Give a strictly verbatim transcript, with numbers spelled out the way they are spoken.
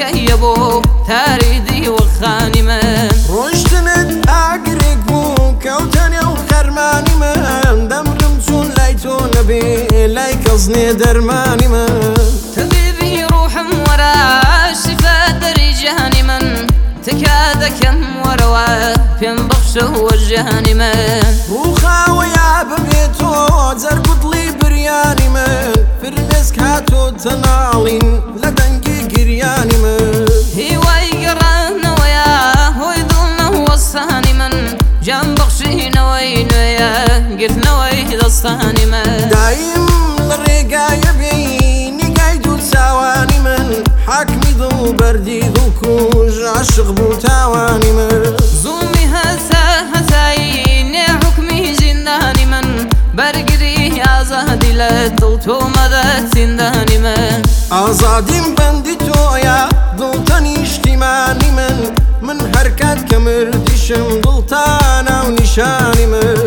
کەیە بۆ تاریدی وەخانی من ڕۆشتنت ئاگرێک بوو کەوتەنێ و خەرمانی من دەمرم چون لای تۆ نەبێ لای کەس نێ دەرمانی من تەبیبی ڕوحم وەرە شیفا دەری جیهانی من تکا دەکەم وەرەوە پێم بەخشە وەژیهانی من ڕووخاوەیە ببێ تۆ جەرگوڵی بریانی من فرمێسک هاتۆ تەناڵین لە دەنگی گریانی من هیوای گەڕانەوەیە هۆی دڵ نەوەستانی من جام بەخشینەوەی نوێیە گرتنەوەی دەستانی من دایم لە ڕێگایە بێی نیگای دوو چاوانی من حاکمی دڵ بەردی دڵ کوژ عاشق بوو تاوانی من زوڵمی هەسا هەسایی نێ حوکمی زیندانی من بەرگری ئازادی لە دڵ تۆ مەدە زیندانی من ئازادیم بەندی تۆیە دڵتە نیشتیمانی من من هەر کات کە مردیشم دڵتانە و نیشانی من